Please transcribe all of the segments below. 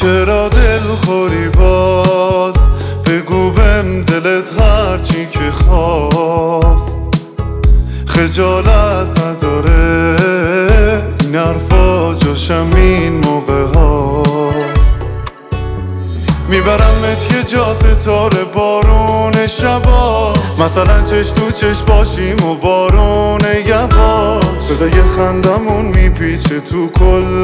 چرا دلخوری باز؟ بگو بهم دلت هرچی که خواست. خجالت نداره این حرفا جاشم این موقع هاست. میبرمت یه جا ستاره بارون شبا، مثلا چش تو چش باشیم و بارون یبا. صدای خندمون میپیچه تو کل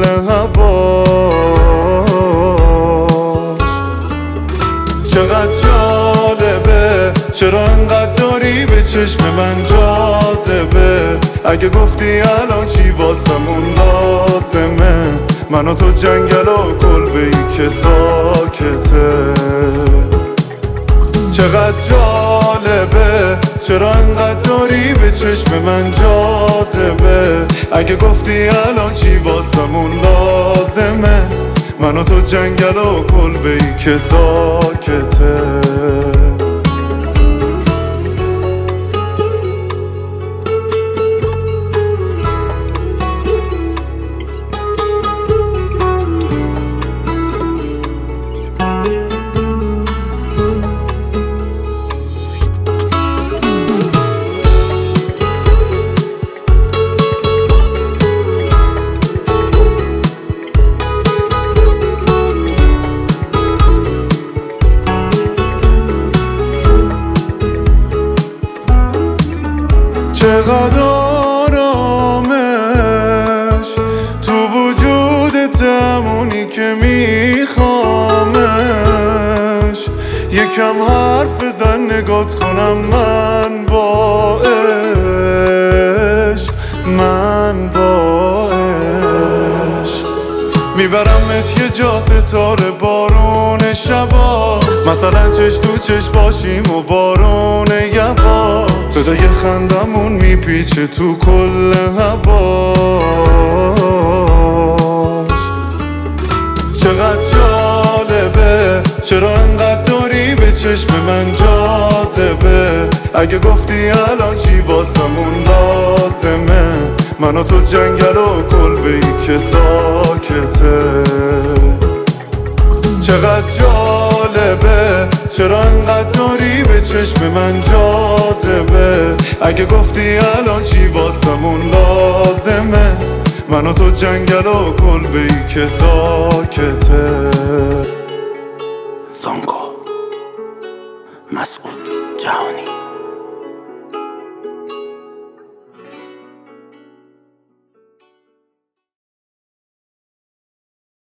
هواش. چقدر جالبه چرا انقدر داری به چشم من جاذبه. اگه گفتی الان چی واسمون لازمه، من و تو جنگل و کلبه‌ای که ساکته. چقدر جالبه چرا انقدر داری به چشم من جاذبه. اگه گفتی الان چی واسمون لازمه، من و تو جنگل و کلبه‌ای که ساکته. چقدر آرامش تو وجودت، همونی که میخوامش. یکم حرف بزن نگات کنم من با عشق، من با عشق. میبرمت یه جا ستاره بارون شبا، مثلا چش تو چش باشیم و بارون یبا. صدای خندمون میپیچه تو کل هواش. چقدر جالبه چرا انقدر داری به چشم من جاذبه. اگه گفتی الان چی واسمون لازمه، من و تو جنگل و کلبه‌ای که ساکته. چقدر جالبه چرا انقدر داری به چشم من جاذبه. اگه گفتی الان چی واسمون لازمه، من و تو جنگل و کلبه‌ای که ساکته. زانکو مسعود جهانی.